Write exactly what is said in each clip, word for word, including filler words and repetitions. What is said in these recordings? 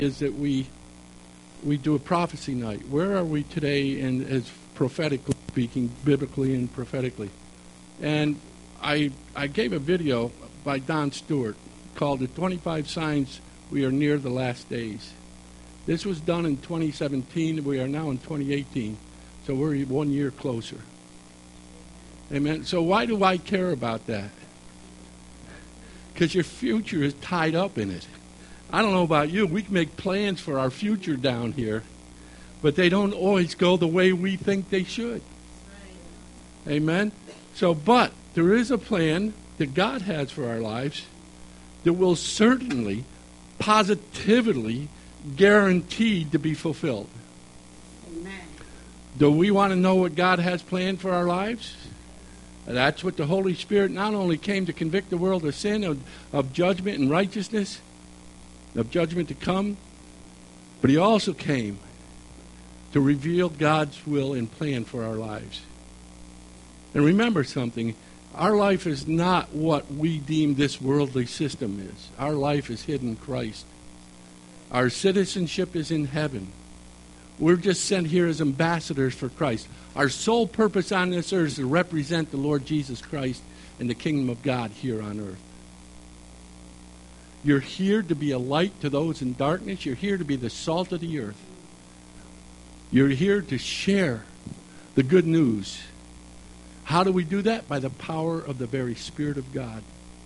is that we we do a prophecy night. Where are we today in as prophetically speaking, biblically and prophetically? And I I gave a video by Don Stewart called The twenty-five Signs We Are Near the Last Days. This was done in twenty seventeen. We are now in twenty eighteen. So we're one year closer. Amen. So why do I care about that? Because your future is tied up in it. I don't know about you. We can make plans for our future down here, but they don't always go the way we think they should. Right. Amen. So, but there is a plan that God has for our lives that will certainly, positively, guaranteed to be fulfilled. Amen. Do we want to know what God has planned for our lives? That's what the Holy Spirit not only came to convict the world of sin, of, of judgment and righteousness, of judgment to come, but he also came to reveal God's will and plan for our lives. And remember something, our life is not what we deem this worldly system is. Our life is hidden in Christ. Our citizenship is in heaven. We're just sent here as ambassadors for Christ. Our sole purpose on this earth is to represent the Lord Jesus Christ and the kingdom of God here on earth. You're here to be a light to those in darkness. You're here to be the salt of the earth. You're here to share the good news. How do we do that? By the power of the very Spirit of God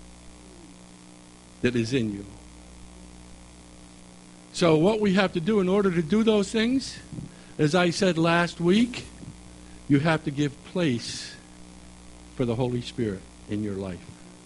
that is in you. So what we have to do in order to do those things, as I said last week, you have to give place for the Holy Spirit in your life.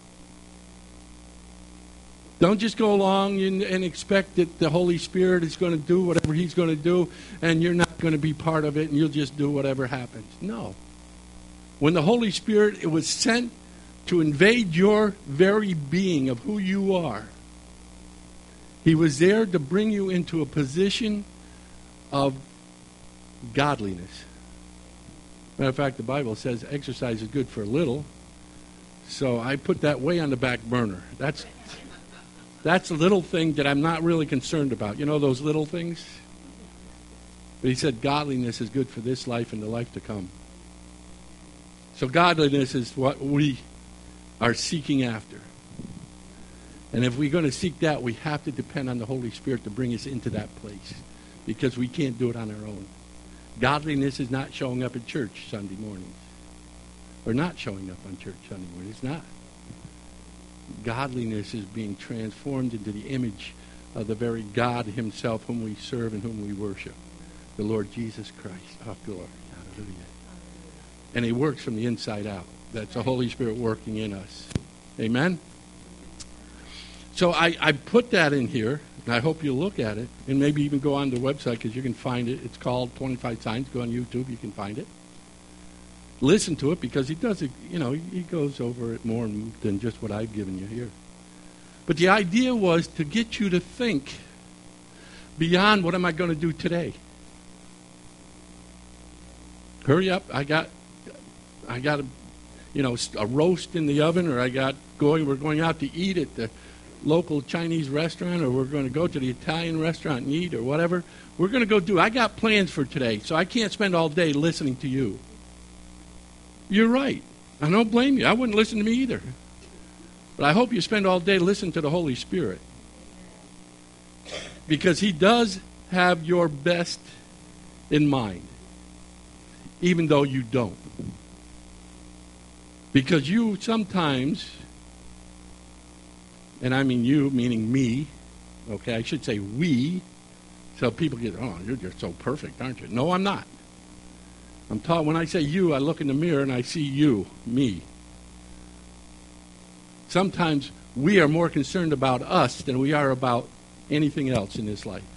Don't just go along and, and expect that the Holy Spirit is going to do whatever he's going to do and you're not going to be part of it and you'll just do whatever happens. No. When the Holy Spirit it was sent to invade your very being of who you are, he was there to bring you into a position of godliness. Matter of fact, the Bible says exercise is good for a little. So I put that way on the back burner. That's that's a little thing that I'm not really concerned about. You know those little things? But he said godliness is good for this life and the life to come. So godliness is what we are seeking after. And if we're going to seek that, we have to depend on the Holy Spirit to bring us into that place. Because we can't do it on our own. Godliness is not showing up at church Sunday mornings. Or not showing up on church Sunday mornings. It's not. Godliness is being transformed into the image of the very God himself whom we serve and whom we worship. The Lord Jesus Christ. Oh, glory. Hallelujah. And he works from the inside out. That's the Holy Spirit working in us. Amen? So I, I put that in here, and I hope you'll look at it, and maybe even go on the website because you can find it. It's called twenty-five Signs. Go on YouTube, you can find it. Listen to it because he does it, you know, he goes over it more than just what I've given you here. But the idea was to get you to think beyond what am I going to do today. Hurry up, I got, I got a, you know, a roast in the oven, or I got going, we're going out to eat at the local Chinese restaurant, or we're going to go to the Italian restaurant and eat, or whatever. We're going to go do. I got plans for today, so I can't spend all day listening to you. You're right. I don't blame you. I wouldn't listen to me either. But I hope you spend all day listening to the Holy Spirit. Because he does have your best in mind, even though you don't. Because you sometimes, and I mean you, meaning me, okay, I should say we, so people get, oh, you're just so perfect, aren't you? No, I'm not. I'm taught when I say you, I look in the mirror and I see you, me. Sometimes we are more concerned about us than we are about anything else in this life.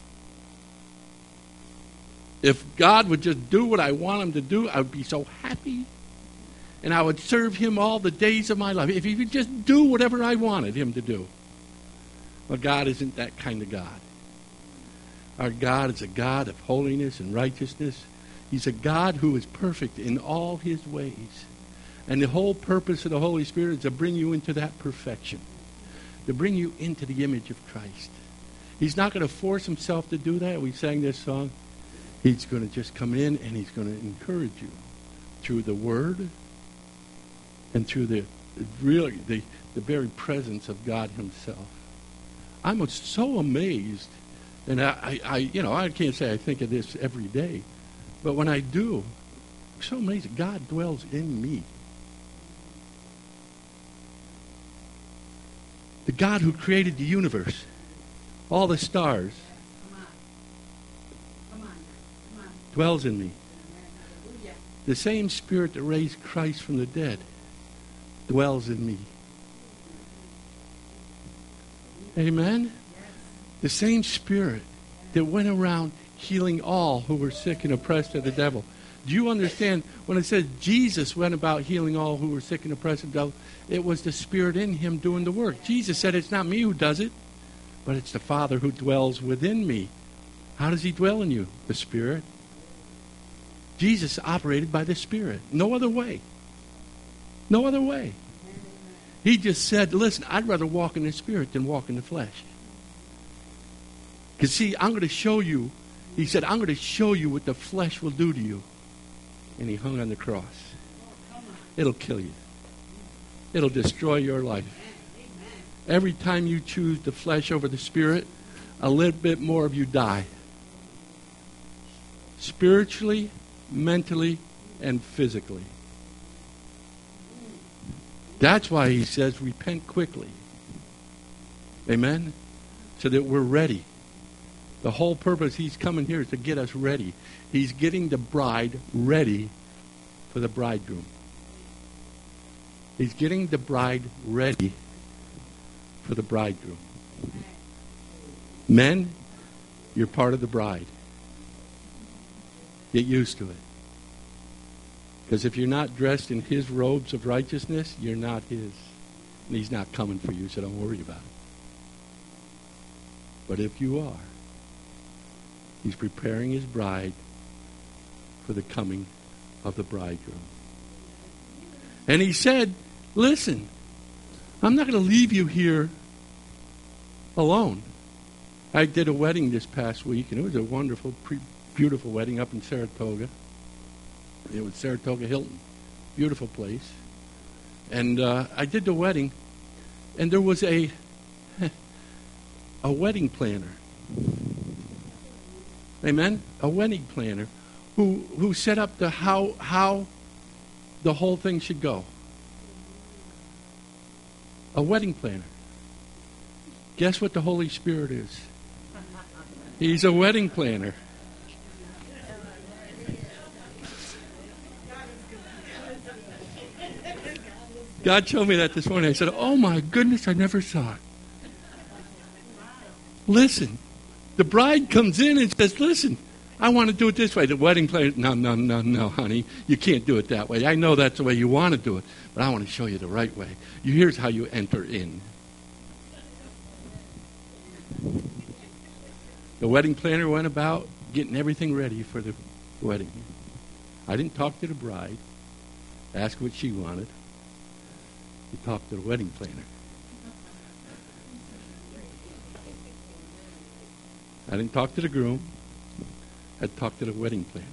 If God would just do what I want him to do, I would be so happy. And I would serve him all the days of my life. If he would just do whatever I wanted him to do. But God isn't that kind of God. Our God is a God of holiness and righteousness. He's a God who is perfect in all his ways. And the whole purpose of the Holy Spirit is to bring you into that perfection. To bring you into the image of Christ. He's not going to force himself to do that. We sang this song. He's going to just come in and he's going to encourage you through the word and through the really the, the very presence of God himself. I'm so amazed, and I, I, I you know, I can't say I think of this every day, but when I do, I'm so amazed that God dwells in me. The God who created the universe, all the stars, Come on. Come on. Come on. dwells in me. Hallelujah. The same Spirit that raised Christ from the dead dwells in me. Amen? Yes. The same Spirit that went around healing all who were sick and oppressed of the devil. Do you understand when it says Jesus went about healing all who were sick and oppressed of the devil? It was the Spirit in him doing the work. Jesus said, it's not me who does it, but it's the Father who dwells within me. How does he dwell in you? The Spirit. Jesus operated by the Spirit. No other way. No other way. He just said, listen, I'd rather walk in the Spirit than walk in the flesh. Because see, I'm going to show you, he said, I'm going to show you what the flesh will do to you. And he hung on the cross. It'll kill you. It'll destroy your life. Every time you choose the flesh over the Spirit, a little bit more of you die. Spiritually, mentally, and physically. That's why he says repent quickly. Amen? So that we're ready. The whole purpose he's coming here is to get us ready. He's getting the bride ready for the bridegroom. He's getting the bride ready for the bridegroom. Men, you're part of the bride. Get used to it. Because if you're not dressed in his robes of righteousness, you're not his. And he's not coming for you, so don't worry about it. But if you are, he's preparing his bride for the coming of the bridegroom. And he said, listen, I'm not going to leave you here alone. I did a wedding this past week, and it was a wonderful, pre- beautiful wedding up in Saratoga. It was Saratoga Hilton. Beautiful place. And uh, I did the wedding, and there was a a wedding planner. Amen? A wedding planner who who set up the how how the whole thing should go. A wedding planner. Guess what the Holy Spirit is? He's a wedding planner. God showed me that this morning. I said, oh my goodness, I never saw it. Listen, the bride comes in and says, listen, I want to do it this way. The wedding planner, no, no, no, no, honey. You can't do it that way. I know that's the way you want to do it, but I want to show you the right way. Here's how you enter in. The wedding planner went about getting everything ready for the wedding. I didn't talk to the bride, ask what she wanted. He talked to the wedding planner. I didn't talk to the groom. I talked to the wedding planner.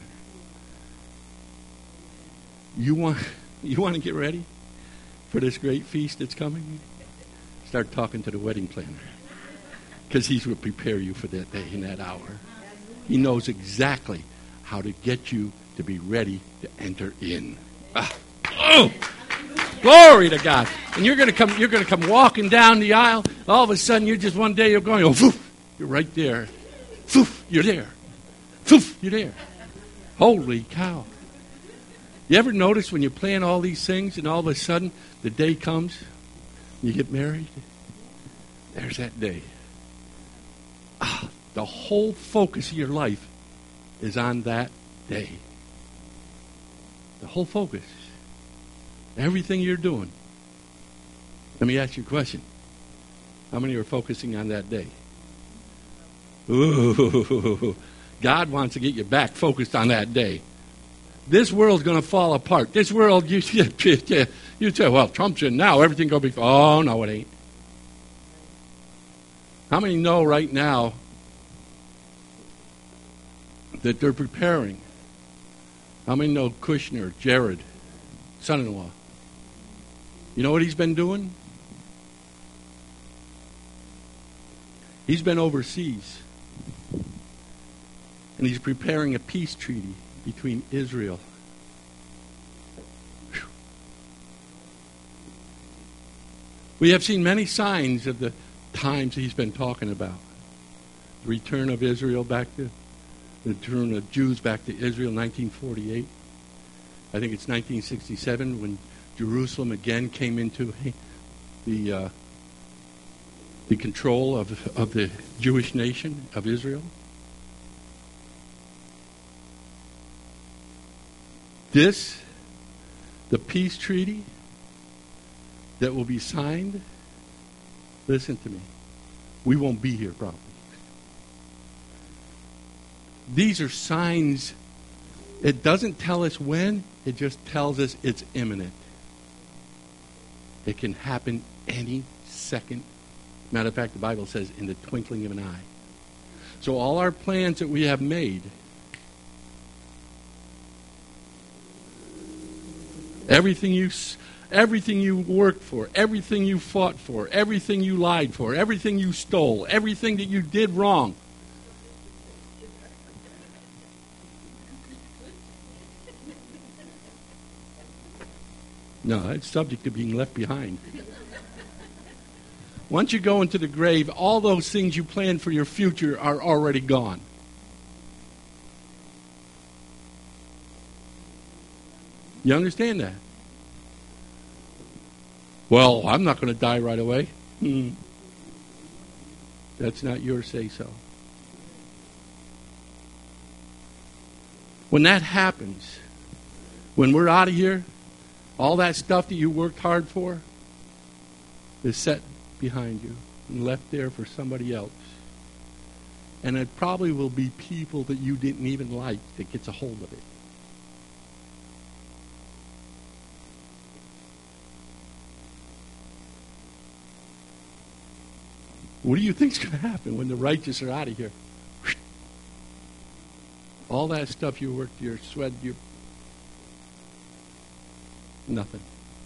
You want, you want to get ready for this great feast that's coming? Start talking to the wedding planner. Because he will prepare you for that day and that hour. He knows exactly how to get you to be ready to enter in. Ah. Oh! Glory to God. And you're going to come you're going to come walking down the aisle. All of a sudden, you're just one day, you're going, oh, poof, you're right there. Poof, you're there. Poof, you're there. Holy cow. You ever notice when you're playing all these things and all of a sudden the day comes, you get married? There's that day. Ah, the whole focus of your life is on that day. The whole focus. Everything you're doing. Let me ask you a question. How many are focusing on that day? Ooh, God wants to get you back focused on that day. This world's going to fall apart. This world, you, you, you say, well, Trump's in now. Everything going to be... Oh, no, it ain't. How many know right now that they're preparing? How many know Kushner, Jared, son-in-law? You know what he's been doing? He's been overseas. And he's preparing a peace treaty between Israel. Whew. We have seen many signs of the times he's been talking about. The return of Israel back to, the return of Jews back to Israel, nineteen forty-eight. I think it's nineteen sixty-seven when Jerusalem again came into the uh, the control of of the Jewish nation of Israel. This, the peace treaty that will be signed, listen to me, we won't be here probably. These are signs. It doesn't tell us when, it just tells us it's imminent. It can happen any second. Matter of fact, the Bible says in the twinkling of an eye. So all our plans that we have made, everything you, everything you worked for, everything you fought for, everything you lied for, everything you stole, everything that you did wrong, no, it's subject to being left behind. Once you go into the grave, all those things you planned for your future are already gone. You understand that? Well, I'm not going to die right away. Hmm. That's not your say-so. When that happens, when we're out of here, all that stuff that you worked hard for is set behind you and left there for somebody else. And it probably will be people that you didn't even like that gets a hold of it. What do you think's going to happen when the righteous are out of here? All that stuff you worked, your sweat, your nothing.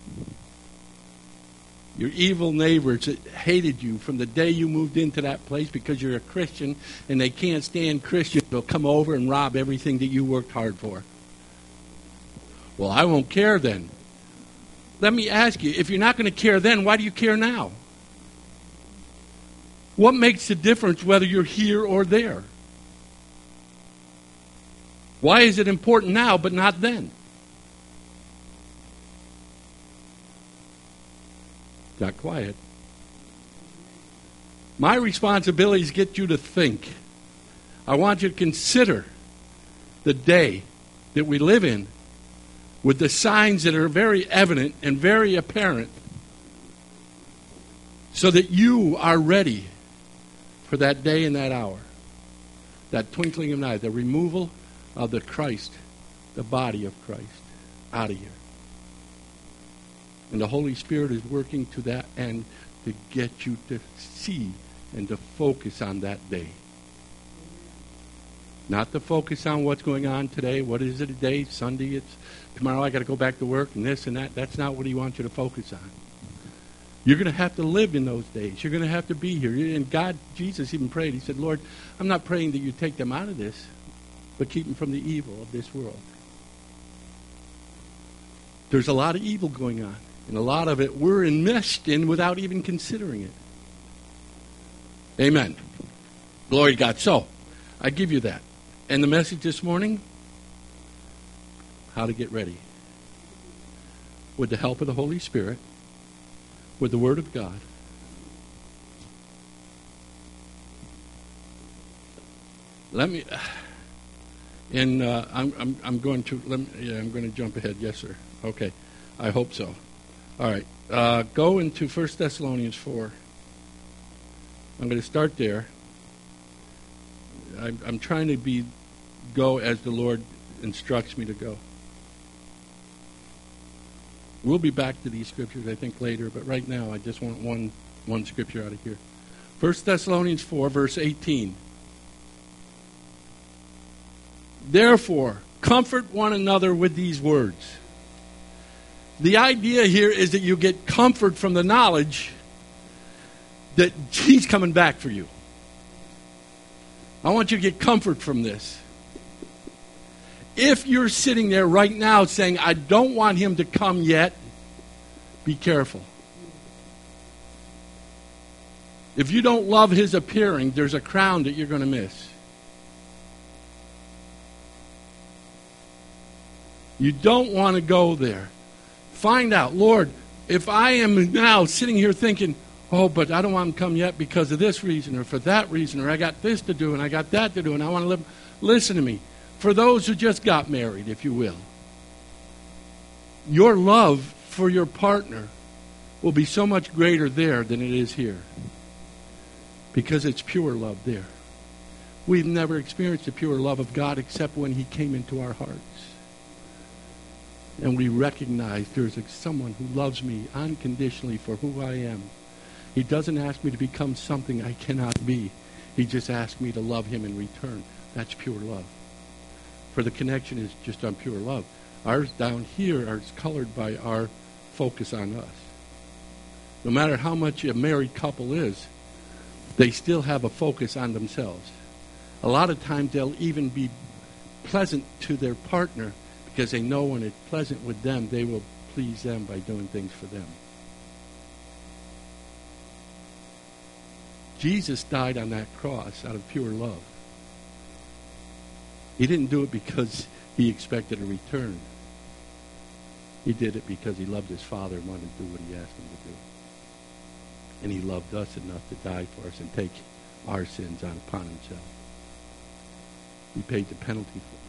Your evil neighbors that hated you from the day you moved into that place because you're a Christian and they can't stand Christians, they'll come over and rob everything that you worked hard for. Well, I won't care then. Let me ask you, if you're not going to care then, why do you care now? What makes the difference whether you're here or there? Why is it important now but not then? Got quiet. My responsibility is to get you to think. I want you to consider the day that we live in with the signs that are very evident and very apparent so that you are ready for that day and that hour, that twinkling of an eye, the removal of the Christ, the body of Christ, out of here. And the Holy Spirit is working to that end to get you to see and to focus on that day. Not to focus on what's going on today. What is it today? Sunday. It's tomorrow I got to go back to work and this and that. That's not what he wants you to focus on. You're going to have to live in those days. You're going to have to be here. And God, Jesus even prayed. He said, Lord, I'm not praying that you take them out of this, but keep them from the evil of this world. There's a lot of evil going on. And a lot of it we're enmeshed in without even considering it. Amen. Glory to God. So, I give you that. And the message this morning, how to get ready. With the help of the Holy Spirit, with the Word of God. Let me, and uh, I'm, I'm, I'm going to, let me, yeah, I'm going to jump ahead. Yes, sir. Okay. I hope so. All right. Uh, go into First Thessalonians four. I'm going to start there. I'm, I'm trying to be go as the Lord instructs me to go. We'll be back to these scriptures, I think, later, but right now I just want one one scripture out of here. First Thessalonians four, verse eighteen. Therefore, comfort one another with these words. The idea here is that you get comfort from the knowledge that he's coming back for you. I want you to get comfort from this. If you're sitting there right now saying, I don't want him to come yet, be careful. If you don't love his appearing, there's a crown that you're going to miss. You don't want to go there. Find out, Lord, if I am now sitting here thinking, oh, but I don't want him to come yet because of this reason or for that reason, or I got this to do and I got that to do and I want to live. Listen to me. For those who just got married, if you will, your love for your partner will be so much greater there than it is here. Because it's pure love there. We've never experienced the pure love of God except when he came into our hearts. And we recognize there's a, someone who loves me unconditionally for who I am. He doesn't ask me to become something I cannot be. He just asks me to love him in return. That's pure love. For the connection is just on pure love. Ours down here is colored by our focus on us. No matter how much a married couple is, they still have a focus on themselves. A lot of times they'll even be pleasant to their partner because they know when it's pleasant with them, they will please them by doing things for them. Jesus died on that cross out of pure love. He didn't do it because he expected a return. He did it because he loved his Father and wanted to do what he asked him to do. And he loved us enough to die for us and take our sins on upon himself. He paid the penalty for it.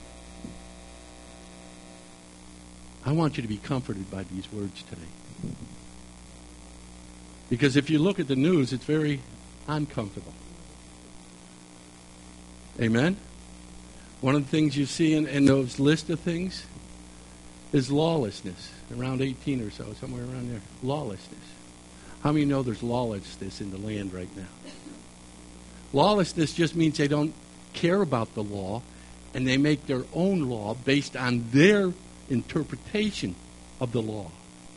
I want you to be comforted by these words today. Because if you look at the news, it's very uncomfortable. Amen? One of the things you see in, in those list of things is lawlessness. Around eighteen or so, somewhere around there. Lawlessness. How many know there's lawlessness in the land right now? Lawlessness just means they don't care about the law, and they make their own law based on their interpretation of the law.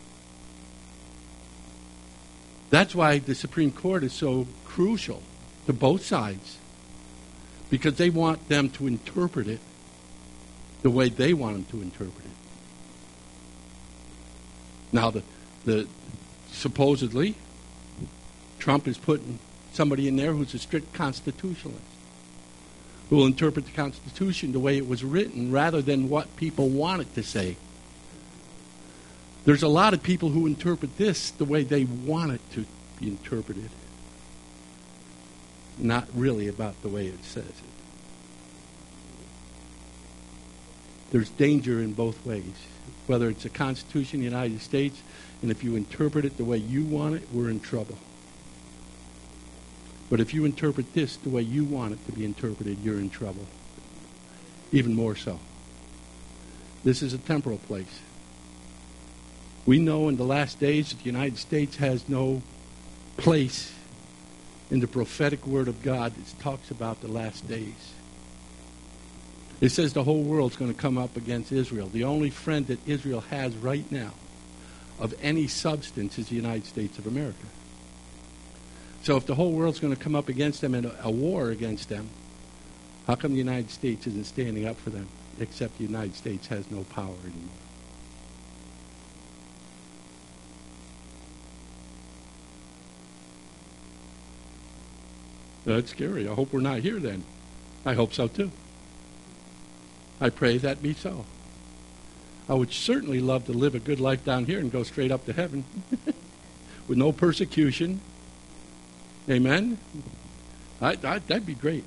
That's why the Supreme Court is so crucial to both sides, because they want them to interpret it the way they want them to interpret it. Now, the the supposedly, Trump is putting somebody in there who's a strict constitutionalist, who will interpret the Constitution the way it was written rather than what people want it to say. There's a lot of people who interpret this the way they want it to be interpreted, not really about the way it says it. There's danger in both ways, whether it's the Constitution of the United States, and if you interpret it the way you want it, we're in trouble. But if you interpret this the way you want it to be interpreted, you're in trouble. Even more so. This is a temporal place. We know in the last days that the United States has no place in the prophetic word of God that talks about the last days. It says the whole world's going to come up against Israel. The only friend that Israel has right now of any substance is the United States of America. So if the whole world's going to come up against them in a, a war against them, how come the United States isn't standing up for them, except the United States has no power anymore? That's scary. I hope we're not here then. I hope so too. I pray that be so. I would certainly love to live a good life down here and go straight up to heaven with no persecution. Amen? I, I, that'd be great.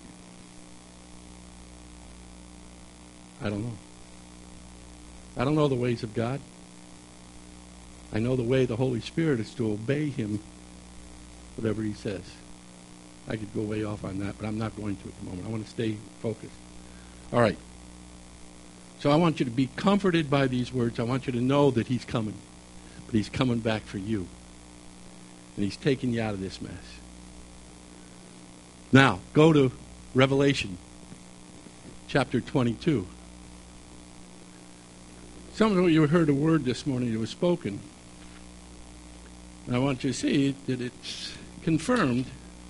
I don't know. I don't know the ways of God. I know the way of the Holy Spirit is to obey him, whatever he says. I could go way off on that, but I'm not going to at the moment. I want to stay focused. All right. So I want you to be comforted by these words. I want you to know that he's coming. But he's coming back for you. And he's taking you out of this mess. Now, go to Revelation chapter twenty-two. Some of you heard a word this morning that was spoken. And I want you to see that it's confirmed.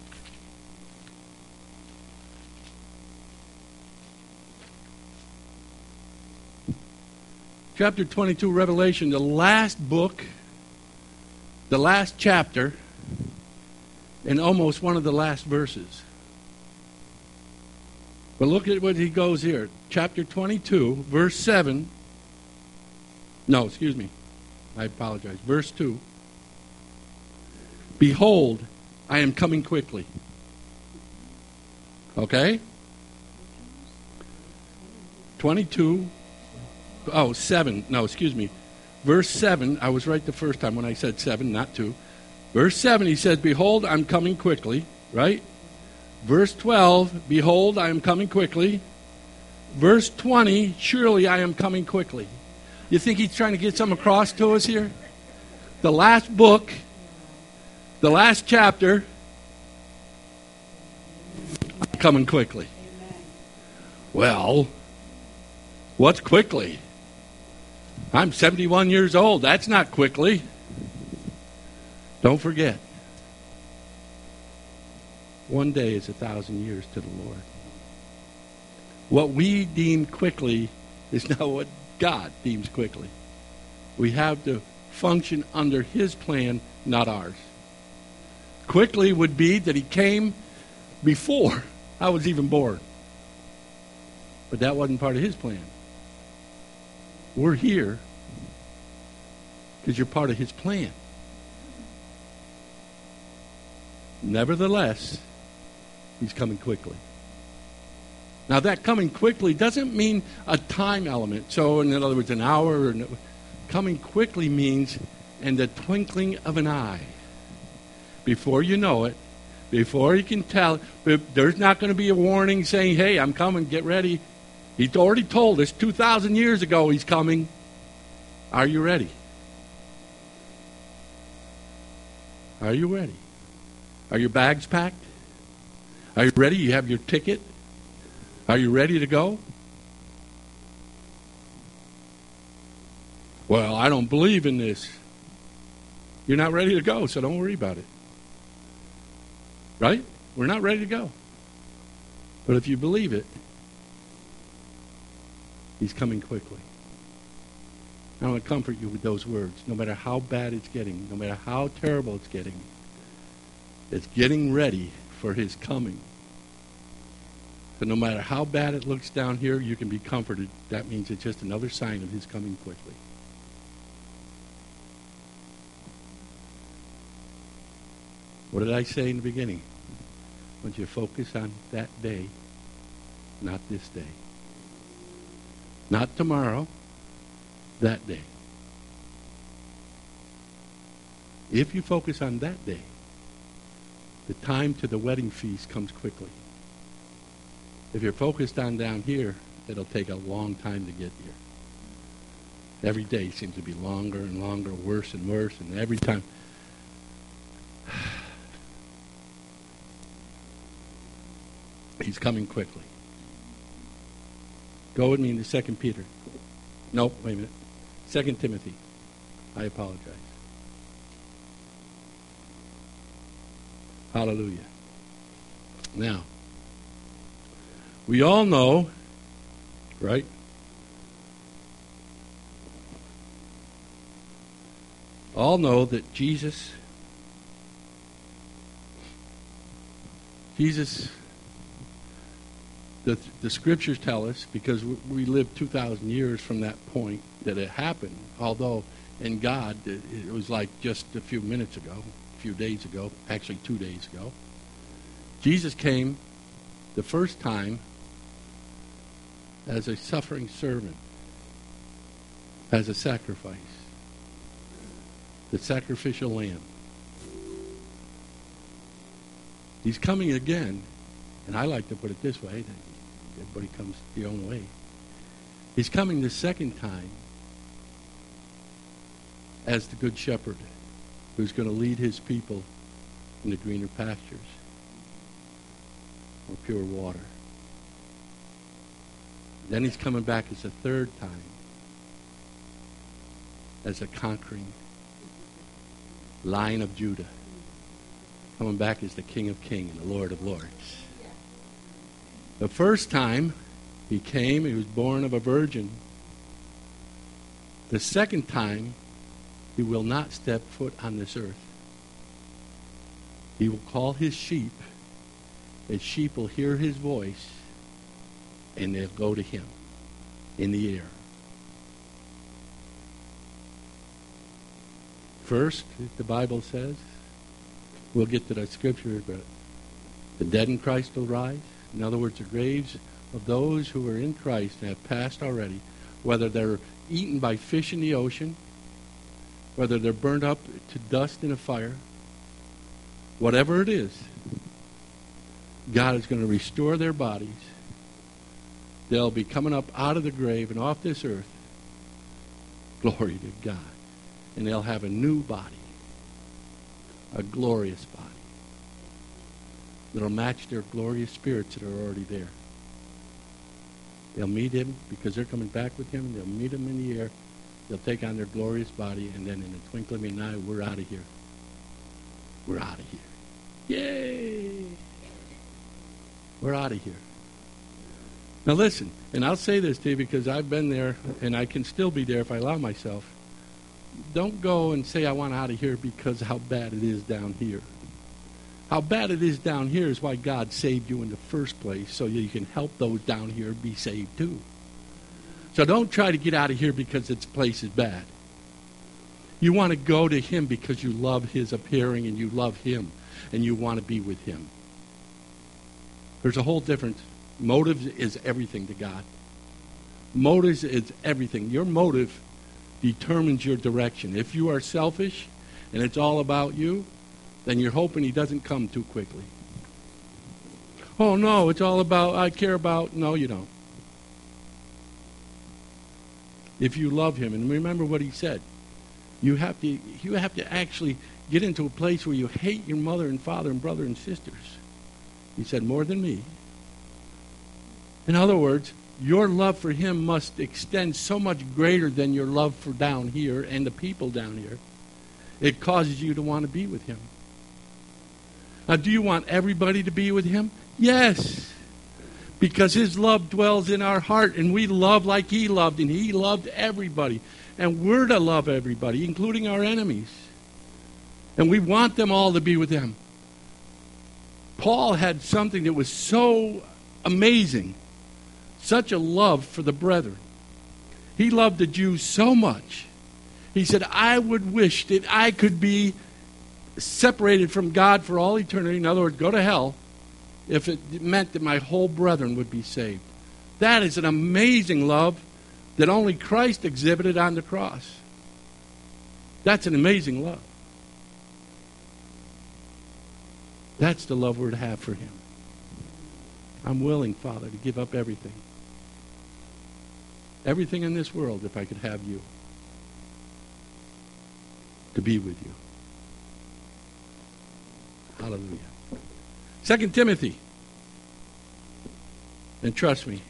Chapter twenty-two, Revelation, the last book, the last chapter, and almost one of the last verses. But look at what he goes here. Chapter twenty-two, verse seven. No, excuse me. I apologize. Verse two. Behold, I am coming quickly. Okay? twenty-two. Oh, seven. No, excuse me. Verse seven. I was right the first time when I said seven, not two. Verse seven, he says, behold, I'm coming quickly. Right? Verse twelve, behold, I am coming quickly. Verse twenty, surely I am coming quickly. You think he's trying to get something across to us here? The last book, the last chapter, coming quickly. Well, what's quickly? I'm seventy-one years old. That's not quickly. Don't forget. One day is a thousand years to the Lord. What we deem quickly is not what God deems quickly. We have to function under His plan, not ours. Quickly would be that He came before I was even born. But that wasn't part of His plan. We're here because you're part of His plan. Nevertheless, He's coming quickly. Now, that coming quickly doesn't mean a time element. So, in other words, an hour. Or no, coming quickly means in the twinkling of an eye. Before you know it, before you can tell, there's not going to be a warning saying, hey, I'm coming, get ready. He's already told us two thousand years ago He's coming. Are you ready? Are you ready? Are your bags packed? Are you ready? You have your ticket? Are you ready to go? Well, I don't believe in this. You're not ready to go, so don't worry about it. Right? We're not ready to go. But if you believe it, He's coming quickly. I want to comfort you with those words. No matter how bad it's getting, no matter how terrible it's getting, it's getting ready for His coming. So no matter how bad it looks down here, you can be comforted. That means it's just another sign of His coming quickly. What did I say in the beginning? I want you to focus on that day, not this day. Not tomorrow, that day. If you focus on that day, the time to the wedding feast comes quickly. If you're focused on down here, it'll take a long time to get here. Every day seems to be longer and longer, worse and worse, and every time. He's coming quickly. Go with me into Second Peter. Nope, wait a minute. Second Timothy. I apologize. Hallelujah. Now, we all know, right? All know that Jesus, Jesus, the, the scriptures tell us, because we, we lived two thousand years from that point that it happened, although in God it, it was like just a few minutes ago, a few days ago, actually two days ago. Jesus came the first time as a suffering servant, as a sacrifice, the sacrificial lamb. He's coming again, and I like to put it this way, that everybody comes the own way. He's coming the second time as the good shepherd who's going to lead his people into greener pastures. or pure water. Then he's coming back as a third time as a conquering Lion of Judah. Coming back as the King of Kings and the Lord of Lords. The first time he came, he was born of a virgin. The second time, he will not step foot on this earth. He will call his sheep. His sheep will hear his voice, and they'll go to him in the air. First, the Bible says, we'll get to that scripture, but the dead in Christ will rise. In other words, the graves of those who are in Christ and have passed already, whether they're eaten by fish in the ocean, whether they're burned up to dust in a fire, whatever it is, God is going to restore their bodies. They'll be coming up out of the grave and off this earth. Glory to God. And they'll have a new body, a glorious body, that'll match their glorious spirits that are already there. They'll meet him because they're coming back with him. They'll meet him in the air. They'll take on their glorious body, and then in the twinkling of an eye, we're out of here. We're out of here. Yay! We're out of here. Now listen, and I'll say this to you because I've been there, and I can still be there if I allow myself. Don't go and say I want out of here because of how bad it is down here. How bad it is down here is why God saved you in the first place, so you can help those down here be saved too. So don't try to get out of here because this place is bad. You want to go to him because you love his appearing and you love him and you want to be with him. There's a whole difference. Motive is everything to God. Motive is everything. Your motive determines your direction. If you are selfish and it's all about you, then you're hoping he doesn't come too quickly. Oh, no, it's all about, I care about, no, you don't. If you love him, and remember what he said, you have to, you have to actually get into a place where you hate your mother and father and brother and sisters. He said, more than me. In other words, your love for him must extend so much greater than your love for down here and the people down here. It causes you to want to be with him. Now, do you want everybody to be with him? Yes. Because his love dwells in our heart, and we love like he loved, and he loved everybody. And we're to love everybody, including our enemies. And we want them all to be with him. Paul had something that was so amazing, such a love for the brethren. He loved the Jews so much. He said, I would wish that I could be separated from God for all eternity, in other words, go to hell, if it meant that my whole brethren would be saved. That is an amazing love that only Christ exhibited on the cross. That's an amazing love. That's the love we're to have for him. I'm willing, Father, to give up everything. Everything in this world if I could have you. To be with you. Hallelujah. Second Timothy. And trust me,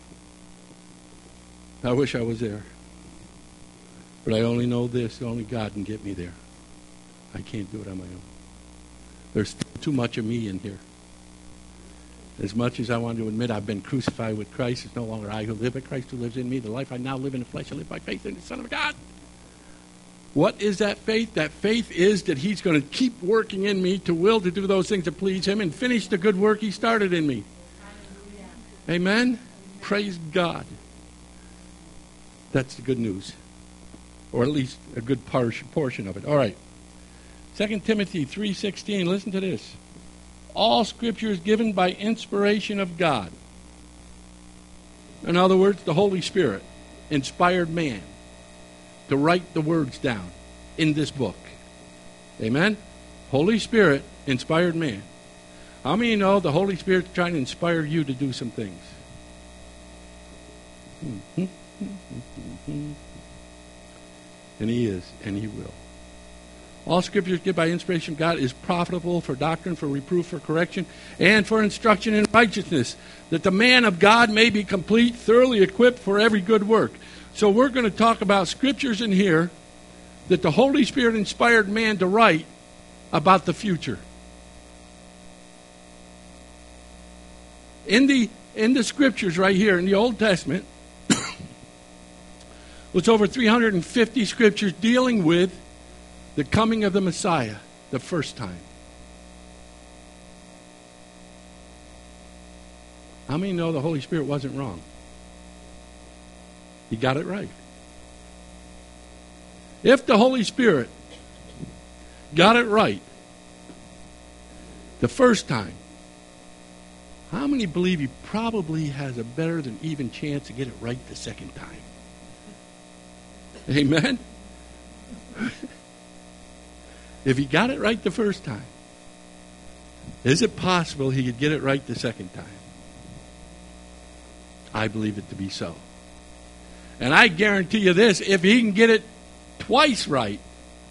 I wish I was there. But I only know this, only God can get me there. I can't do it on my own. There's too much of me in here. As much as I want to admit I've been crucified with Christ, it's no longer I who live, but Christ who lives in me. The life I now live in the flesh, I live by faith in the Son of God. What is that faith? That faith is that he's going to keep working in me to will to do those things that please him and finish the good work he started in me. Hallelujah. Amen? Praise God. That's the good news. Or at least a good portion of it. All right. Second Timothy three sixteen. Listen to this. All Scripture is given by inspiration of God. In other words, the Holy Spirit inspired man to write the words down in this book. Amen? Holy Spirit inspired man. How many know the Holy Spirit's trying to inspire you to do some things? And he is, and he will. All Scripture is given by inspiration of God is profitable for doctrine, for reproof, for correction, and for instruction in righteousness, that the man of God may be complete, thoroughly equipped for every good work. So we're going to talk about Scriptures in here that the Holy Spirit inspired man to write about the future. In the in the Scriptures right here in the Old Testament, it's over three hundred fifty Scriptures dealing with the coming of the Messiah the first time. How many know the Holy Spirit wasn't wrong? He got it right. If the Holy Spirit got it right the first time, how many believe he probably has a better than even chance to get it right the second time? Amen? If he got it right the first time, is it possible he could get it right the second time? I believe it to be so. And I guarantee you this, if he can get it twice right,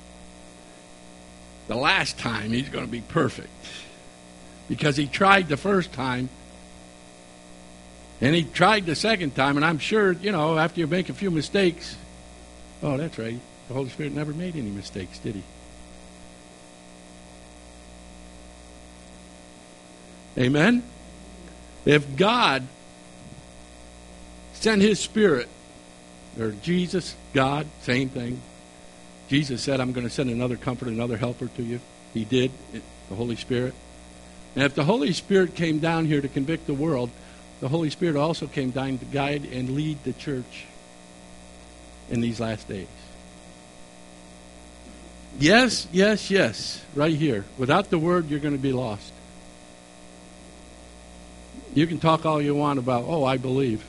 the last time he's going to be perfect. Because he tried the first time, and he tried the second time, and I'm sure, you know, after you make a few mistakes, oh, that's right, the Holy Spirit never made any mistakes, did he? Amen? If God sent his Spirit, or Jesus, God, same thing. Jesus said, I'm going to send another comforter, another helper to you. He did, the Holy Spirit. And if the Holy Spirit came down here to convict the world, the Holy Spirit also came down to guide and lead the church in these last days. Yes, yes, yes, right here. Without the Word, you're going to be lost. You can talk all you want about, oh, I believe.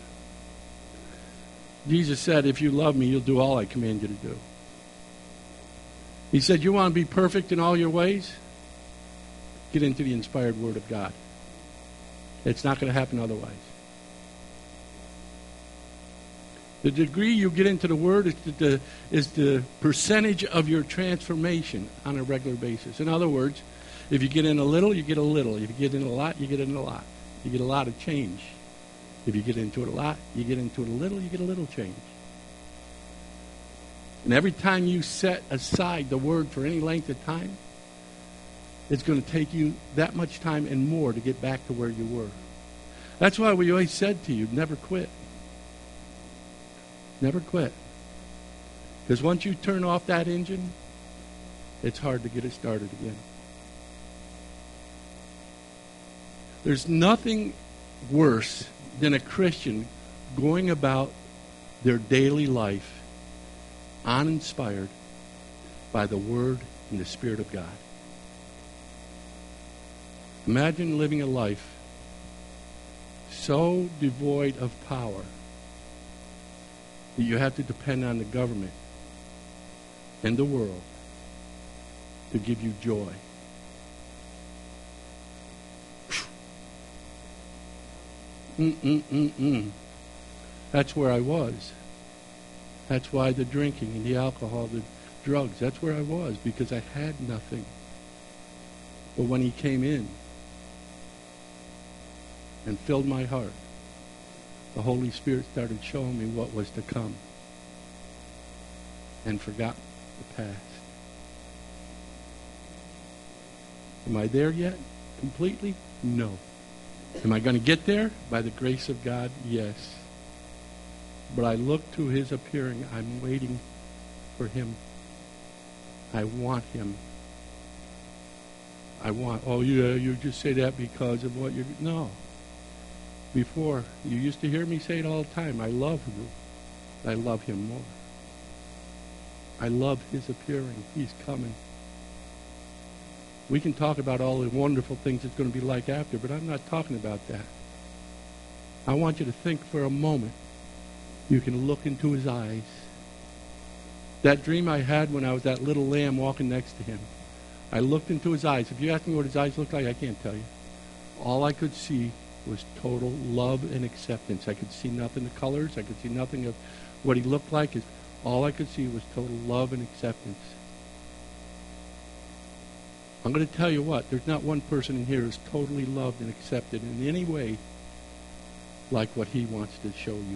Jesus said, if you love me, you'll do all I command you to do. He said, you want to be perfect in all your ways? Get into the inspired Word of God. It's not going to happen otherwise. The degree you get into the Word is the, is the percentage of your transformation on a regular basis. In other words, if you get in a little, you get a little. If you get in a lot, you get in a lot. You get a lot of change. If you get into it a lot, you get into it a little, you get a little change. And every time you set aside the Word for any length of time, it's going to take you that much time and more to get back to where you were. That's why we always said to you, never quit. Never quit. Because once you turn off that engine, it's hard to get it started again. There's nothing worse than a Christian going about their daily life uninspired by the Word and the Spirit of God. Imagine living a life so devoid of power that you have to depend on the government and the world to give you joy. Mm-mm-mm-mm. That's where I was. That's why the drinking and the alcohol, the drugs, that's where I was, because I had nothing. But when he came in and filled my heart, the Holy Spirit started showing me what was to come and forgot the past. Am I there yet? Completely? No. Am I going to get there? By the grace of God, yes. But I look to his appearing. I'm waiting for him. I want him. I want, oh, yeah, you just say that because of what you're, no. Before, you used to hear me say it all the time. I love him. I love him more. I love his appearing. He's coming. We can talk about all the wonderful things it's going to be like after, but I'm not talking about that. I want you to think for a moment. You can look into his eyes. That dream I had when I was that little lamb walking next to him, I looked into his eyes. If you ask me what his eyes looked like, I can't tell you. All I could see was total love and acceptance. I could see nothing of colors. I could see nothing of what he looked like. All I could see was total love and acceptance. I'm going to tell you what, there's not one person in here who's totally loved and accepted in any way like what he wants to show you.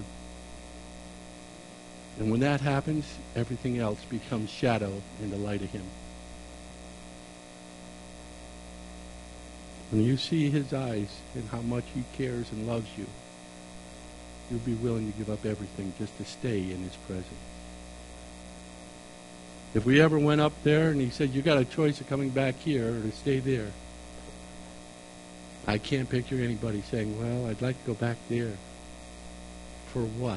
And when that happens, everything else becomes shadow in the light of him. When you see his eyes and how much he cares and loves you, you'll be willing to give up everything just to stay in his presence. If we ever went up there and he said, you got a choice of coming back here or to stay there, I can't picture anybody saying, well, I'd like to go back there. For what?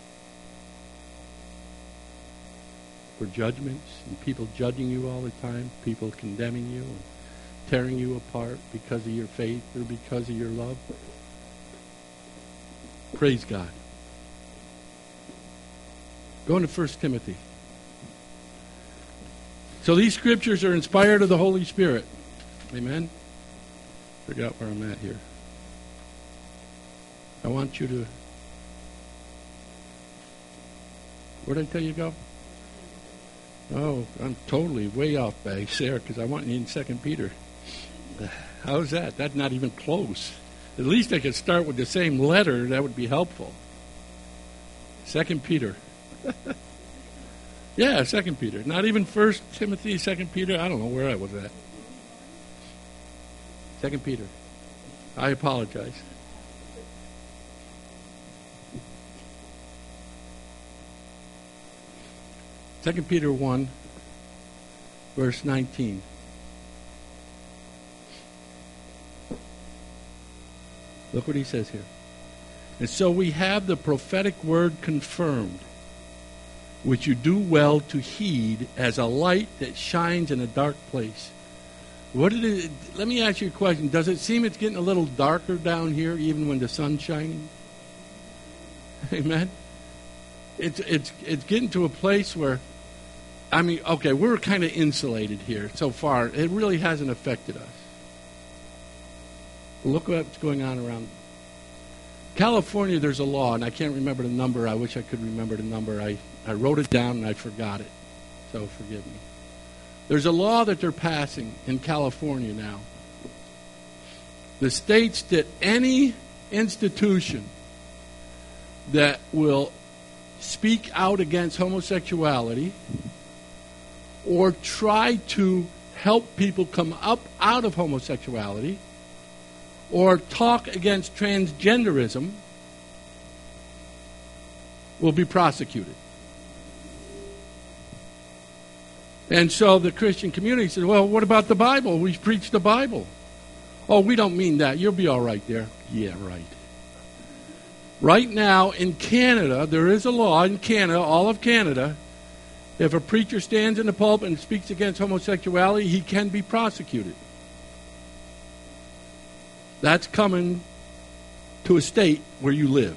For judgments and people judging you all the time, people condemning you and tearing you apart because of your faith or because of your love? Praise God. Going to First Timothy. So these scriptures are inspired of the Holy Spirit. Amen? Figure out where I'm at here. I want you to... Where did I tell you to go? Oh, I'm totally way off base there because I want you in Second Peter. How's that? That's not even close. At least I could start with the same letter. That would be helpful. Second Peter. Yeah, Second Peter. Not even First Timothy, Second Peter. I don't know where I was at. Second Peter. I apologize. Second Peter one, verse nineteen. Look what he says here. And so we have the prophetic word confirmed, which you do well to heed as a light that shines in a dark place. What did it, let me ask you a question. Does it seem it's getting a little darker down here even when the sun's shining? Amen? It's, it's, it's getting to a place where, I mean, okay, we're kind of insulated here so far. It really hasn't affected us. Look what's going on around California. There's a law, and I can't remember the number. I wish I could remember the number. I, I wrote it down, and I forgot it. So forgive me. There's a law that they're passing in California now that states that any institution that will speak out against homosexuality or try to help people come up out of homosexuality or talk against transgenderism will be prosecuted. And so the Christian community says, well, what about the Bible? We preach the Bible. Oh, we don't mean that. You'll be all right there. Yeah, right. Right now in Canada, there is a law in Canada, all of Canada, if a preacher stands in the pulpit and speaks against homosexuality, he can be prosecuted. That's coming to a state where you live.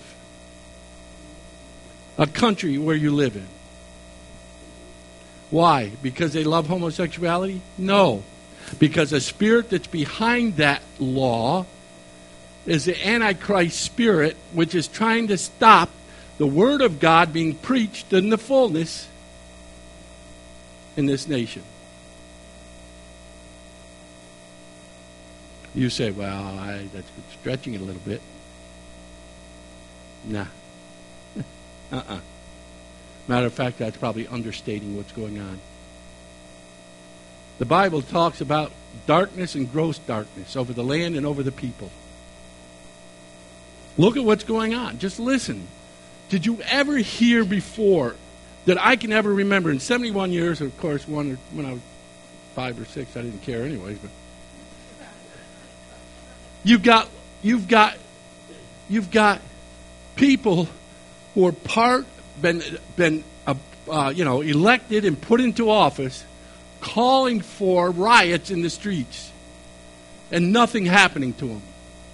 A country where you live in. Why? Because they love homosexuality? No. Because the spirit that's behind that law is the Antichrist spirit, which is trying to stop the Word of God being preached in the fullness in this nation. You say, well, I, that's stretching it a little bit. Nah. uh-uh. Matter of fact, that's probably understating what's going on. The Bible talks about darkness and gross darkness over the land and over the people. Look at what's going on. Just listen. Did you ever hear before that I can ever remember in seventy-one years, of course, one, when I was five or six, I didn't care anyways, but You've got, you've got, you've got people who are part, been, been, uh, uh, you know, elected and put into office, calling for riots in the streets, and nothing happening to them.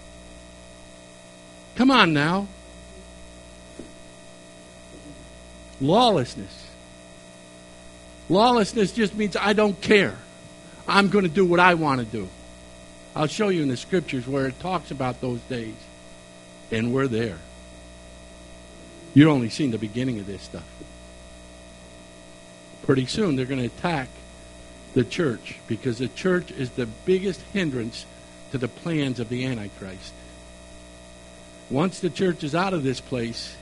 Come on now. Lawlessness. Lawlessness just means I don't care. I'm going to do what I want to do. I'll show you in the scriptures where it talks about those days. And we're there. You're only seeing the beginning of this stuff. Pretty soon they're going to attack the church, because the church is the biggest hindrance to the plans of the Antichrist. Once the church is out of this place,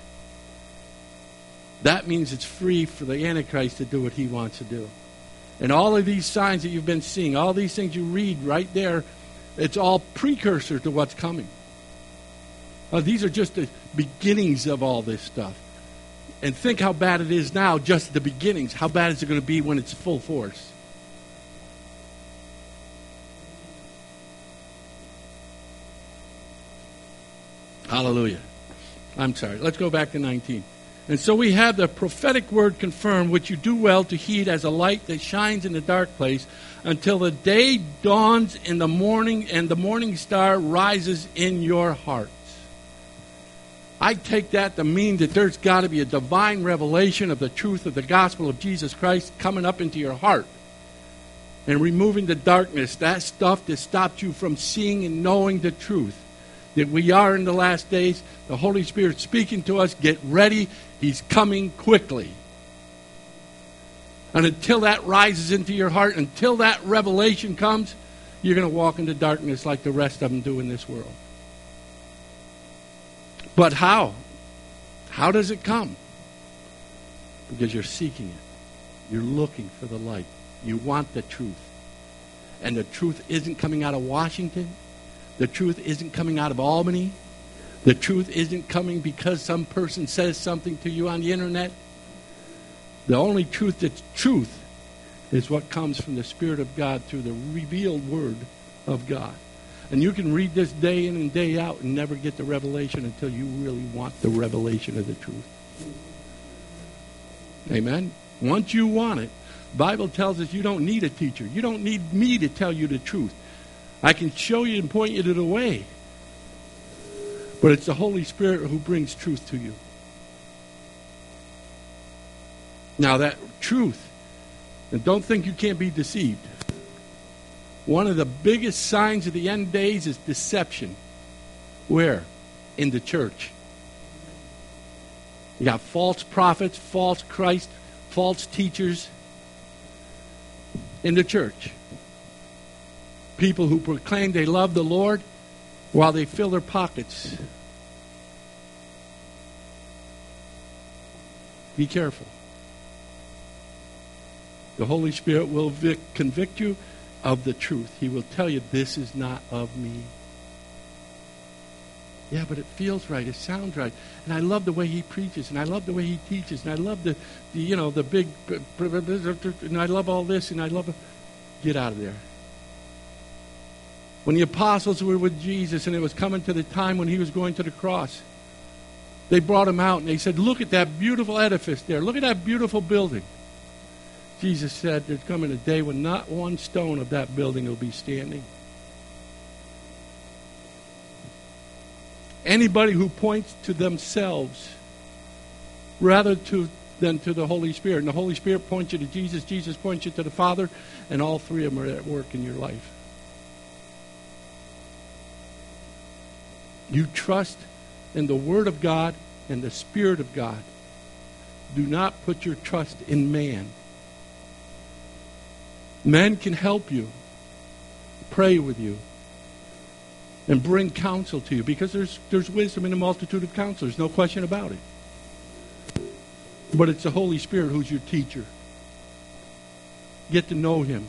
that means it's free for the Antichrist to do what he wants to do. And all of these signs that you've been seeing, all these things you read right there, it's all precursor to what's coming. Uh, these are just the beginnings of all this stuff. And think how bad it is now, just the beginnings. How bad is it going to be when it's full force? Hallelujah. I'm sorry. Let's go back to nineteen. And so we have the prophetic word confirmed, which you do well to heed as a light that shines in the dark place until the day dawns in the morning and the morning star rises in your hearts. I take that to mean that there's got to be a divine revelation of the truth of the gospel of Jesus Christ coming up into your heart and removing the darkness, that stuff that stopped you from seeing and knowing the truth. That we are in the last days. The Holy Spirit speaking to us. Get ready. He's coming quickly. And until that rises into your heart, until that revelation comes, you're going to walk into darkness like the rest of them do in this world. But how? How does it come? Because you're seeking it. You're looking for the light. You want the truth. And the truth isn't coming out of Washington. The truth isn't coming out of Albany. The truth isn't coming because some person says something to you on the internet. The only truth that's truth is what comes from the Spirit of God through the revealed Word of God. And you can read this day in and day out and never get the revelation until you really want the revelation of the truth. Amen? Once you want it, the Bible tells us you don't need a teacher. You don't need me to tell you the truth. I can show you and point you to the way. But it's the Holy Spirit who brings truth to you. Now that truth, and don't think you can't be deceived. One of the biggest signs of the end days is deception. Where? In the church. You got false prophets, false Christ, false teachers in the church. People who proclaim they love the Lord while they fill their pockets. Be careful. The Holy Spirit will vic- convict you of the truth. He will tell you, this is not of me. Yeah, but it feels right. It sounds right. And I love the way he preaches, and I love the way he teaches, and I love the, the you know, the big, and I love all this, and I love it. Get out of there. When the apostles were with Jesus and it was coming to the time when he was going to the cross, they brought him out and they said, look at that beautiful edifice there. Look at that beautiful building. Jesus said, there's coming a day when not one stone of that building will be standing. Anybody who points to themselves rather to, than to the Holy Spirit, and the Holy Spirit points you to Jesus, Jesus points you to the Father, and all three of them are at work in your life. You trust in the Word of God and the Spirit of God. Do not put your trust in man. Men can help you, pray with you, and bring counsel to you, because there's there's wisdom in a multitude of counselors, no question about it. But it's the Holy Spirit who's your teacher. Get to know him.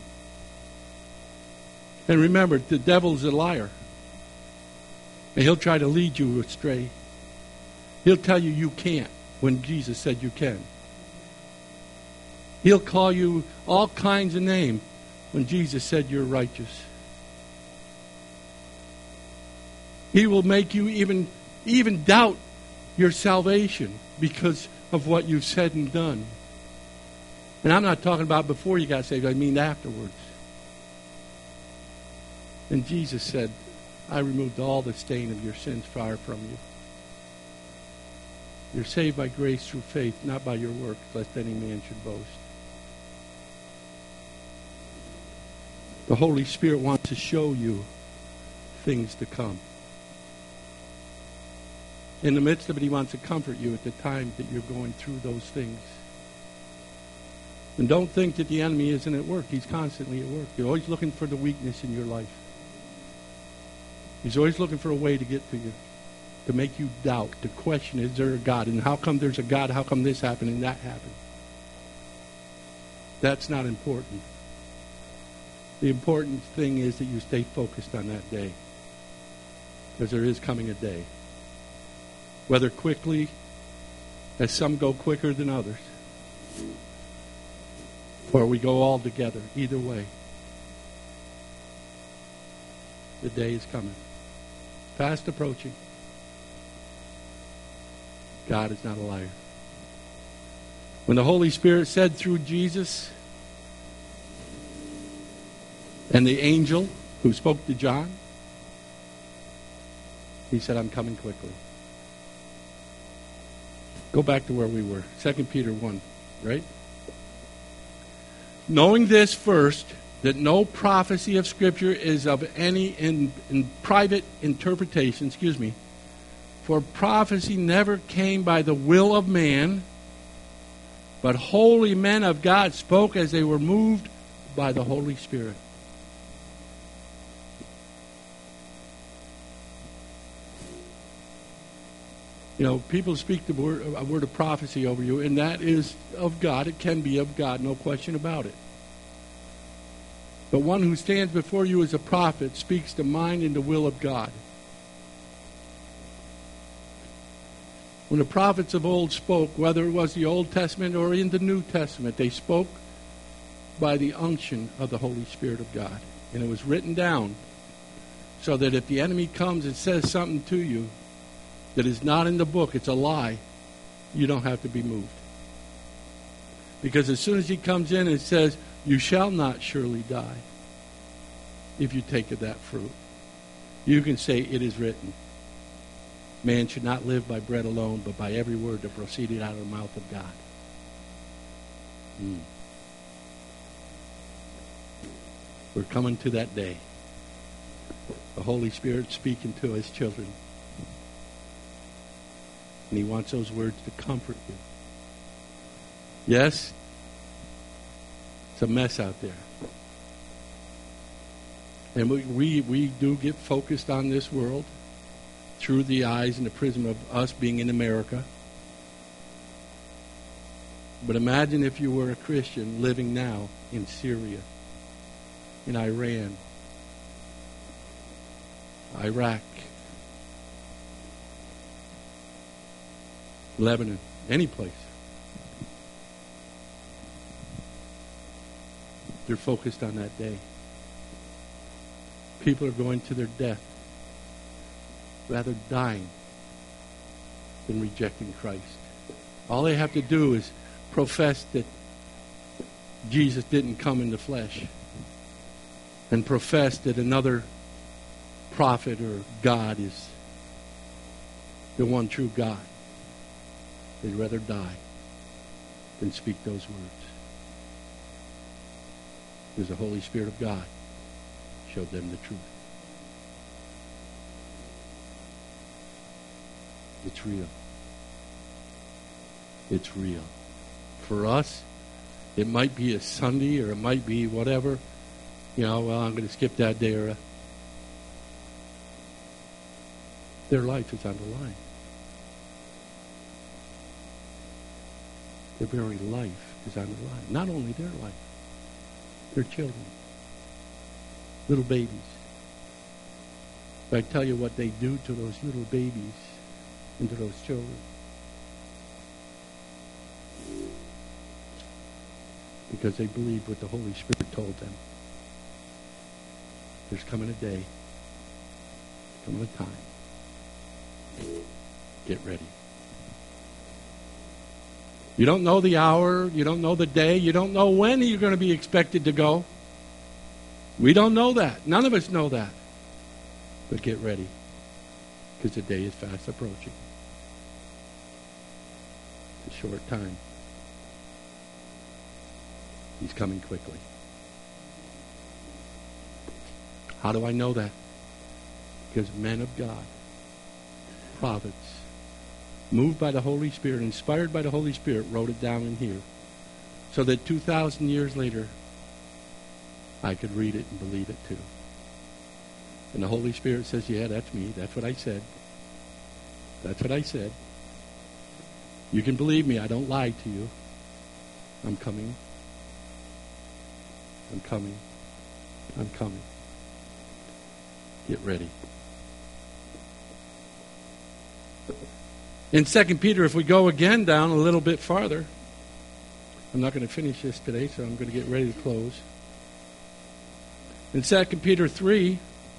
And remember, the devil's a liar. And he'll try to lead you astray. He'll tell you you can't when Jesus said you can. He'll call you all kinds of names when Jesus said you're righteous. He will make you even, even doubt your salvation because of what you've said and done. And I'm not talking about before you got saved, I mean afterwards. And Jesus said, I removed all the stain of your sins far from you. You're saved by grace through faith, not by your works, lest any man should boast. The Holy Spirit wants to show you things to come. In the midst of it, he wants to comfort you at the time that you're going through those things. And don't think that the enemy isn't at work. He's constantly at work. You're always looking for the weakness in your life. He's always looking for a way to get to you, to make you doubt, to question, is there a God? And how come there's a God? How come this happened and that happened? That's not important. The important thing is that you stay focused on that day. Because there is coming a day. Whether quickly, as some go quicker than others, or we go all together. Either way, the day is coming. Fast approaching. God is not a liar. When the Holy Spirit said through Jesus and the angel who spoke to John, he said, I'm coming quickly. Go back to where we were. Second Peter one, right? Knowing this first, that no prophecy of Scripture is of any in, in private interpretation, excuse me, for prophecy never came by the will of man, but holy men of God spoke as they were moved by the Holy Spirit. You know, people speak the word, a word of prophecy over you, and that is of God. It can be of God, no question about it. But one who stands before you as a prophet speaks the mind and the will of God. When the prophets of old spoke, whether it was the Old Testament or in the New Testament, they spoke by the unction of the Holy Spirit of God. And it was written down so that if the enemy comes and says something to you that is not in the book, it's a lie, you don't have to be moved. Because as soon as he comes in and says, you shall not surely die if you take of that fruit, you can say, it is written. Man should not live by bread alone, but by every word that proceeded out of the mouth of God. Mm. We're coming to that day. The Holy Spirit speaking to his children. And he wants those words to comfort you. Yes, it's a mess out there. And we, we, we do get focused on this world through the eyes and the prism of us being in America. But imagine if you were a Christian living now in Syria, in Iran, Iraq, Lebanon, any place. They're focused on that day. People are going to their death, rather dying than rejecting Christ. All they have to do is profess that Jesus didn't come in the flesh and profess that another prophet or God is the one true God. They'd rather die than speak those words. Because the Holy Spirit of God showed them the truth. It's real. It's real. For us, it might be a Sunday or it might be whatever. You know, well, I'm going to skip that day. Or their life is on the line. Their very life is on the line. Not only their life, their children, little babies. If I tell you what they do to those little babies and to those children, because they believed what the Holy Spirit told them. There's coming a day, coming a time. Get ready. You don't know the hour, you don't know the day, you don't know when you're going to be expected to go. We don't know that. None of us know that. But get ready, because the day is fast approaching. It's a short time. He's coming quickly. How do I know that? Because men of God, prophets, moved by the Holy Spirit, inspired by the Holy Spirit, wrote it down in here. so that two thousand years later, I could read it and believe it too. And the Holy Spirit says, yeah, that's me. That's what I said. That's what I said. You can believe me. I don't lie to you. I'm coming. I'm coming. I'm coming. Get ready. In Second Peter, if we go again down a little bit farther, I'm not going to finish this today, so I'm going to get ready to close. In Second Peter three,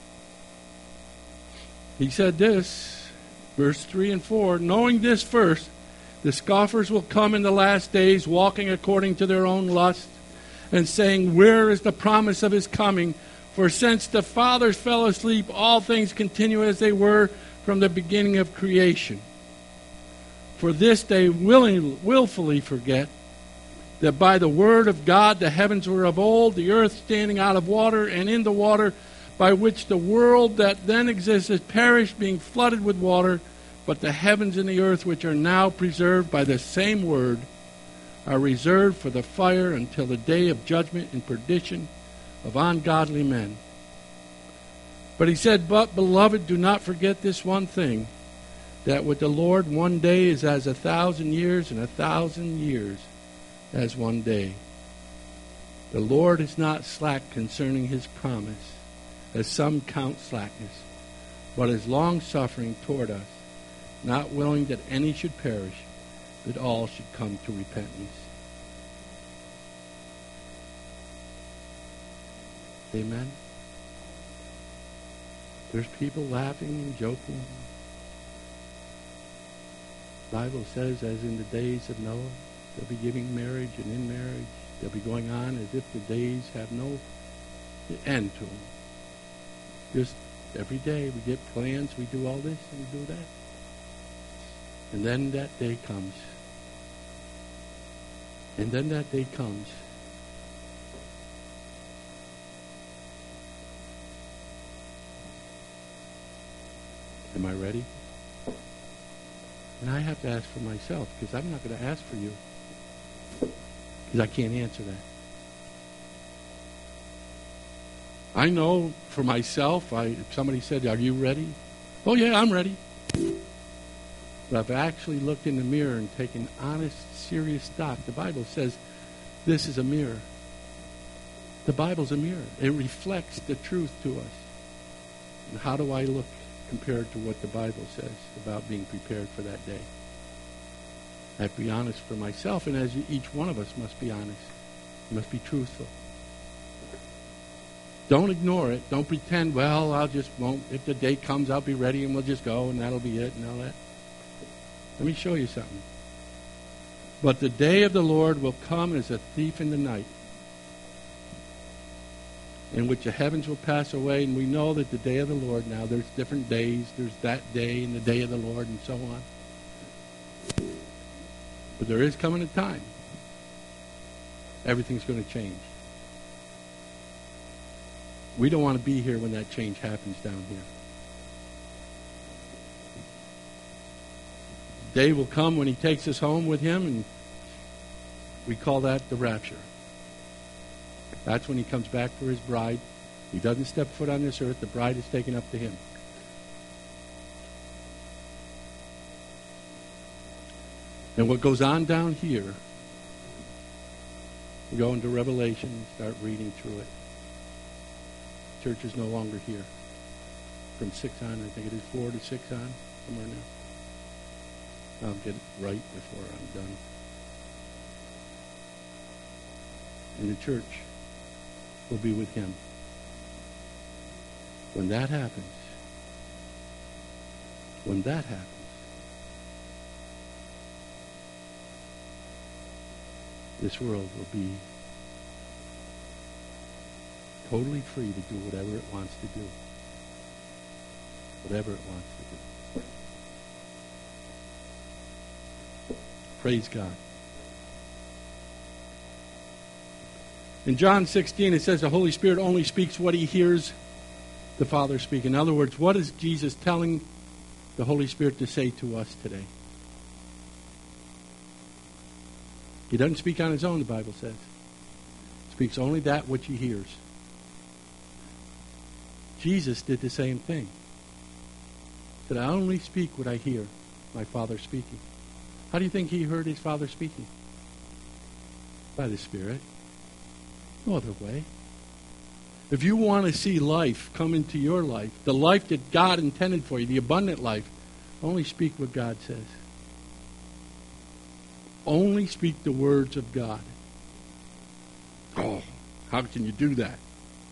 he said this, verse three and four, knowing this first, the scoffers will come in the last days, walking according to their own lust, and saying, where is the promise of his coming? For since the fathers fell asleep, all things continue as they were from the beginning of creation. For this they willing, willfully forget that by the word of God the heavens were of old, the earth standing out of water and in the water, by which the world that then existed perished, being flooded with water. But the heavens and the earth, which are now preserved by the same word, are reserved for the fire until the day of judgment and perdition of ungodly men. But he said, but, beloved, do not forget this one thing, that with the Lord one day is as a thousand years, and a thousand years as one day. The Lord is not slack concerning his promise, as some count slackness, but is long-suffering toward us, not willing that any should perish, but all should come to repentance. Amen? There's people laughing and joking. The Bible says, as in the days of Noah, they'll be giving marriage, and in marriage they'll be going on as if the days have no end to them. Just every day we get plans, we do all this and we do that. And then that day comes. And then that day comes. Am I ready? And I have to ask for myself, because I'm not going to ask for you. Because I can't answer that. I know for myself, I, if somebody said, are you ready? Oh yeah, I'm ready. But I've actually looked in the mirror and taken honest, serious stock. The Bible says this is a mirror. The Bible's a mirror. It reflects the truth to us. And how do I look compared to what the Bible says about being prepared for that day? I have to be honest for myself, and as you, each one of us must be honest. You must be truthful. Don't ignore it. Don't pretend, well, I'll just won't. If the day comes, I'll be ready and we'll just go and that'll be it and all that. Let me show you something. But the day of the Lord will come as a thief in the night, in which the heavens will pass away. And we know that the day of the Lord, now there's different days. There's that day and the day of the Lord and so on. But there is coming a time. Everything's going to change. We don't want to be here when that change happens down here. The day will come when he takes us home with him, and we call that the rapture. That's when he comes back for his bride. He doesn't step foot on this earth. The bride is taken up to him. And what goes on down here, we go into Revelation and start reading through it. Church is no longer here. From six on, I think it is four to six on, somewhere now. I'll get it right before I'm done. And the church will be with him. When that happens, when that happens, this world will be totally free to do whatever it wants to do. Whatever it wants to do. Praise God. In John sixteen, it says the Holy Spirit only speaks what he hears the Father speak. In other words, what is Jesus telling the Holy Spirit to say to us today? He doesn't speak on his own, the Bible says. He speaks only that which he hears. Jesus did the same thing. He said, I only speak what I hear my Father speaking. How do you think he heard his Father speaking? By the Spirit. No other way. If you want to see life come into your life, the life that God intended for you, the abundant life, only speak what God says. Only speak the words of God. Oh, how can you do that?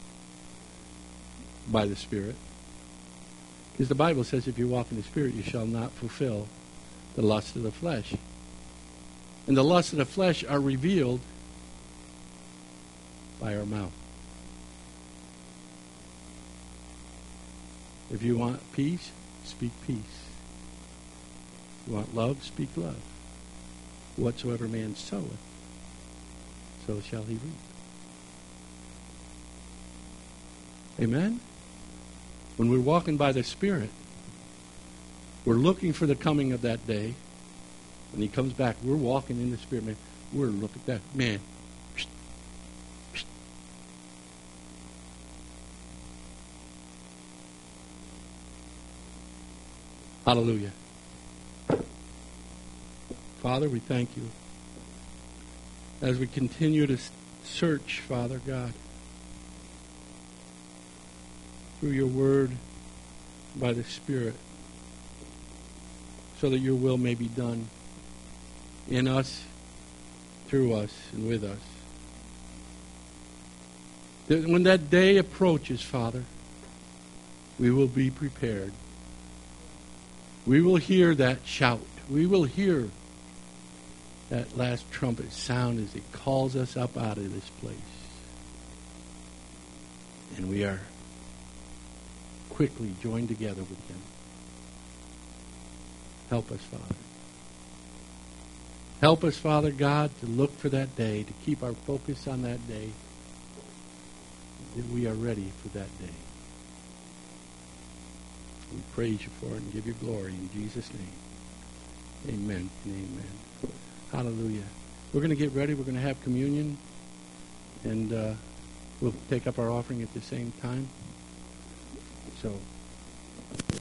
By the Spirit. Because the Bible says if you walk in the Spirit, you shall not fulfill the lust of the flesh. And the lusts of the flesh are revealed by our mouth. If you want peace, speak peace. If you want love, speak love. Whatsoever man soweth, so shall he reap. Amen? When we're walking by the Spirit, we're looking for the coming of that day. When he comes back, we're walking in the Spirit, man. We're looking at that. Man. Psst, psst. Hallelujah. Father, we thank you. As we continue to search, Father God, through your word by the Spirit, so that your will may be done in us, through us, and with us. That when that day approaches, Father, we will be prepared. We will hear that shout. We will hear that last trumpet sound as it calls us up out of this place. And we are quickly joined together with him. Help us, Father. Help us, Father God, to look for that day, to keep our focus on that day, that we are ready for that day. We praise you for it and give you glory in Jesus' name. Amen and amen. Hallelujah. We're going to get ready. We're going to have communion. And uh, we'll take up our offering at the same time. So...